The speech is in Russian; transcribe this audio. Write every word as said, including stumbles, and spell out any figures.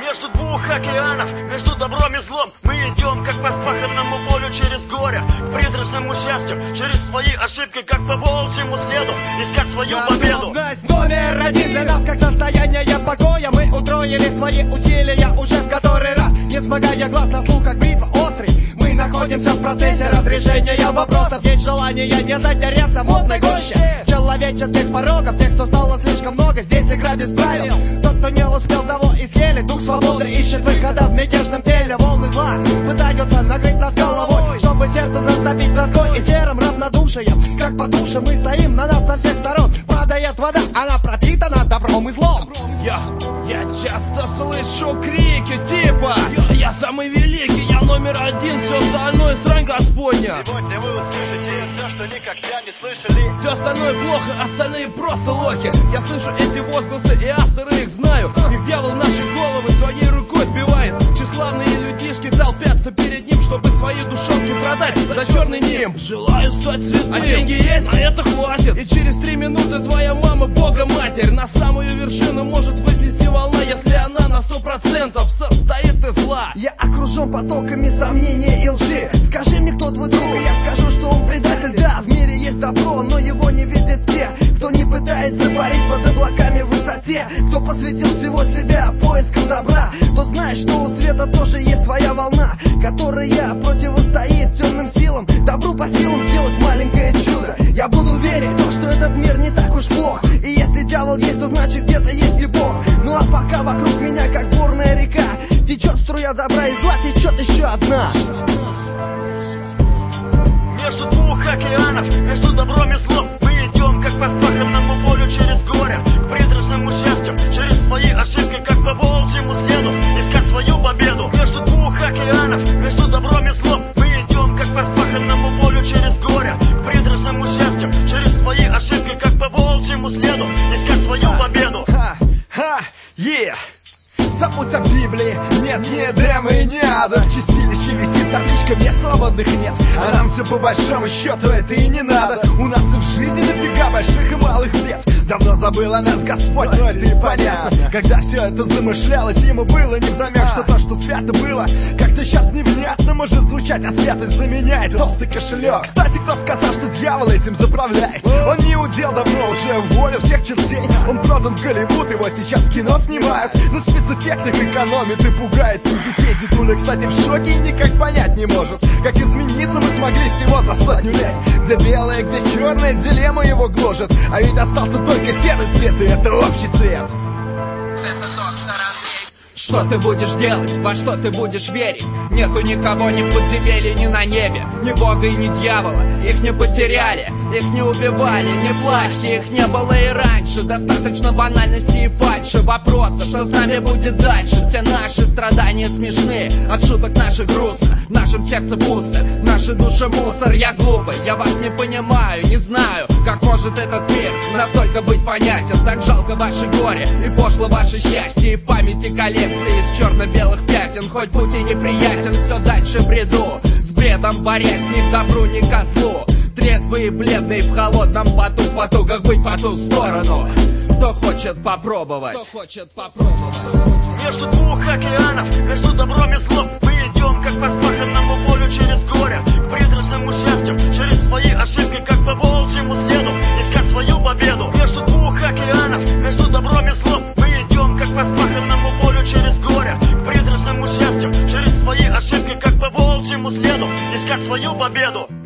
Между двух океанов, между добром и злом, мы идем, как по спаханному полю через горе, к призрачному счастью, через свои ошибки, как по волчьему следу, искать свою победу. Номер один для нас, как состояние покоя. Мы утроили свои усилия уже в который раз, не смогая глаз на слух, как бритва острый. Мы находимся в процессе разрешения вопросов. Есть желание не затеряться в модной гуще человеческих порогов, тех, что стало слишком много. Здесь игра без правил. Тот, кто не успел, того и съели. Дух свободы ищет выхода в мятежном теле. Волны зла пытаются накрыть нас головой, чтобы сердце застопить тоской и серым равнодушием. Как по душе мы стоим, на нас со всех сторон падает вода, она пропитана добром и злом. Я, я часто слышу крики типа: я самый великий, я номер один, все остальное срань Господня. Сегодня вы услышите то, что никогда не слышали. Все остальное плохо, остальные просто лохи. Я слышу эти возгласы и авторы их знаю. Их дьявол в наши головы своей рукой вбивает. Тщеславные людишки толпятся перед ним, чтобы свои душонки продать за черный нимб. Желаю стать святым, а деньги есть, на это хватит. И через три минуты твоя мама Бога Матерь на самую вершину может вознести волна, если она на сто процентов состоит из зла. Я окружен потоками сомнения и лжи. Скажи мне, кто твой друг, и я скажу, что он предатель. Да, в мире есть добро, но его не видят те, кто не пытается парить под облаками в высоте, кто посвятил всего себя поискам добра. Тот знает, что у света тоже есть своя волна, которая противостоит темным силам. Добру по силам сделать маленькое чудо. Я буду верить в то, что этот мир не так уж плох. И если дьявол есть, то значит где-то есть и Бог. Ну а пока вокруг меня, как бурная река, течет струя добра и зла, течет еще одна. Между двух океанов, между добром и злом, мы идем, как по спаханному полю через горе, к призрачному счастью, через свои ошибки, как по волчьему следу, искать свою победу. Между двух океанов, между добром и злом, мы идем, как по спаханному полю через горе, к призрачному счастью, через свои ошибки, как по волчьему следу, искать свою победу. Ха-ха, е! Забудь о Библии, нет ни Эдема и ни ада. В чистилище висит табличка, мест свободных нет. А нам все по большому счету это и не надо. У нас и в жизни дофига больших и малых бед. Давно забыл о нас Господь, но это и понятно. Когда все это замышлялось, ему было невдомек, что то, что свято было, как-то сейчас невнятно может звучать, а святость заменяет толстый кошелек. Кстати, кто сказал, что дьявол этим заправляет? Он не удел, давно уже уволил всех чертей. Он продан в Голливуд, его сейчас в кино снимают. На спецэффектах экономит и пугает и детей. Дедуля, кстати, в шоке и никак понять не может, как измениться мы смогли всего за сотню лет. Где белое, где черное, дилемма его гложет. А ведь остался только серый цвет, и это общий цвет. Что ты будешь делать, во что ты будешь верить? Нету никого ни в подземелье, ни на небе, ни бога и ни дьявола. Их не потеряли, их не убивали, не плачьте, их не было и раньше. Достаточно банальности и фальши, вопроса, что с нами будет дальше. Все наши страдания смешны, от шуток наших грустно. В нашем сердце пусто, наши души мусор. Я глупый, я вас не понимаю, не знаю, как может этот мир настолько быть понятен. Так жалко ваше горе и пошло ваше счастье, и в памяти коллекции из черно-белых пятен. Хоть путь и неприятен, все дальше бреду, с бредом борясь ни к добру, ни к злу. Трезвый и бледный в холодном поту, в потугах быть по ту сторону. Кто хочет попробовать? Кто хочет попробовать? Между двух океанов, между добром и злом, мы идем, как по спаханному полю через горе, к призрачному счастью, через свои ошибки, как по волчьему следу, искать свою победу. Между двух океанов, между добром и злом, мы идем, как по спаханному полю через горе, к призрачному счастью, через свои ошибки, как по волчьему следу, искать свою победу.